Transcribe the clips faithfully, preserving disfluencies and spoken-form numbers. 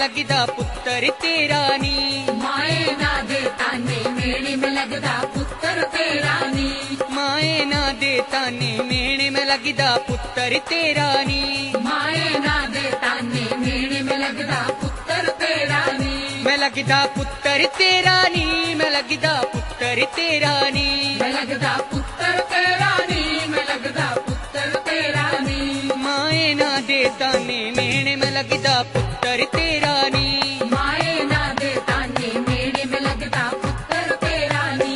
लगदा पुत्तर तेरा नी। माए ना दे ताने मेणे में लगदा पुत्तर तेरा नी। माए ना दे ताने मेणे में लगदा पुत्तर तेरा नी। माए ना दे ताने मेणे में लगदा पुत्तर तेरा नी। मैं लगदा पुत्तर तेरा नी, मैं लगदा पुत्तर तेरा नी। मैं लगदा पुत्तर तेरा नी, मैं लगदा पुत्तर तेरा नी। माए ना दे ताने मेणे में लगदा पुत्तर तेरा नी। माए ना दे ताने मेणे में लगदा पुत्तर तेरा नी।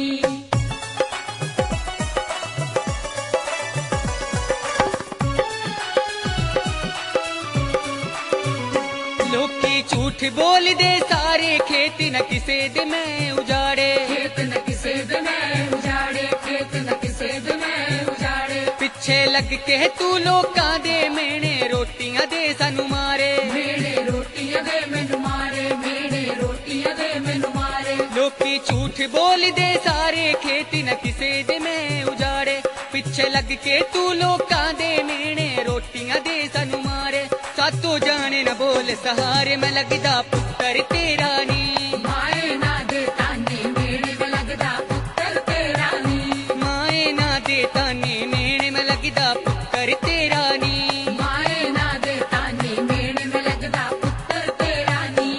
लोकी झूठ बोल दे सारे, खेत न किसे दे मैं उजाड़े। खेत न किसे दे मैं उजाड़े, खेत न किसे दे मैं उजाड़े। पिछे लग के तू लोकां दे मेणे रोटियां दे सानू मारे। मेणे रोटियां दे मैनू मारे, मेणे रोटियां दे मैनू मारे। लोकी झूठ बोल दे सारे, खेत न किसे दे मैं उजाड़े। पिछे लग के तू लोकां दे मेणे रोटियां दे सानू मारे। सातों जाने न बोल सहारे, मैं लगदा पुत्तर तेरा नी। माए ना दे ताने मेणे में लगदा पुत्तर तेरा नी। माए ना दे ताने मेणे में लगदा पुत्तर तेरा नी। माए ना दे ताने मेणे में लगदा पुत्तर तेरा नी।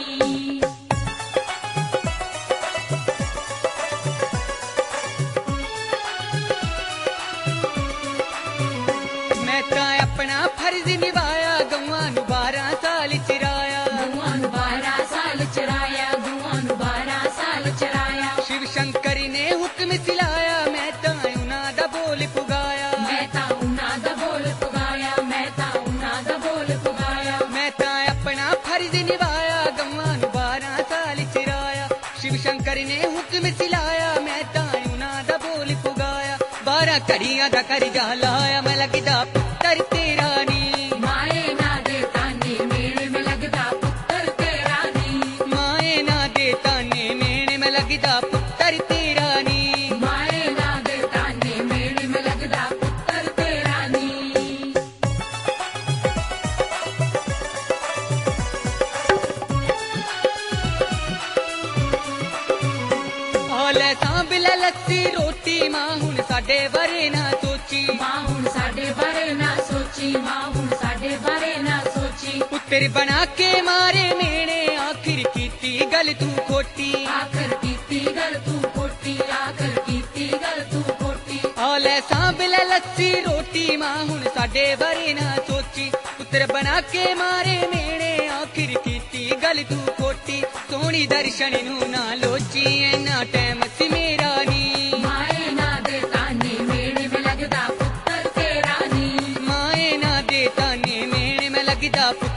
मैं तां अपना फर्ज निभाया, गौआं नू बारह साल चिराया। गौआं नू बारह साल चराया, गौआं नू बारह साल चराया। शिव शंकर ने हुक्म सिलाया, मैं तां उन्हां दा बोल पुगाया। मैं तां उन्हां दा बोल पुगाया, मैं तां उन्हां दा बोल पुगाया। मैं तां अपना फर्ज निभाया, गौआं नू बारह साल चिराया। शिव शंकर ने हुक्म सिलाया, मैं तां उन्हां दा बोल पुगाया। बारह घड़ियां दा करजा लाया, मैं लगदा पुत्तर तेरा नी। माए ना दे ताने मेणे में लगदा पुत्तर तेरा नी। माए ना दे ताने मेणे में लगदा पुत्तर तेरा नी। माए ना दे ताने मेणे में लगदा पुत्तर तेरा नी। हाले सांभला लस्सी रोटी, मां हुण साडे बारे ना सोची। मां हुण साडे बारे ना सोची, मां हुण साडे बारे ना सोची। पुत्तर बना के मारे मेणे, आखिर कीती गल तू खोटी। आखर कीती गल तू खोटी, आखर कीती गल तू खोटी। हाले सांभला लस्सी रोटी, मां हुण साडे बारे ना सोची। पुत्तर बना के मारे मेणे, आखिर कीती गल तू खोटी। सोहनी दर्शन नू ना लोची, इन्ना टैम सी मेरा नी। माए ना दे ताने मेणे में लगदा पुत्तर तेरा नी। माए ना दे ताने मेणे में लगदा पुत्तर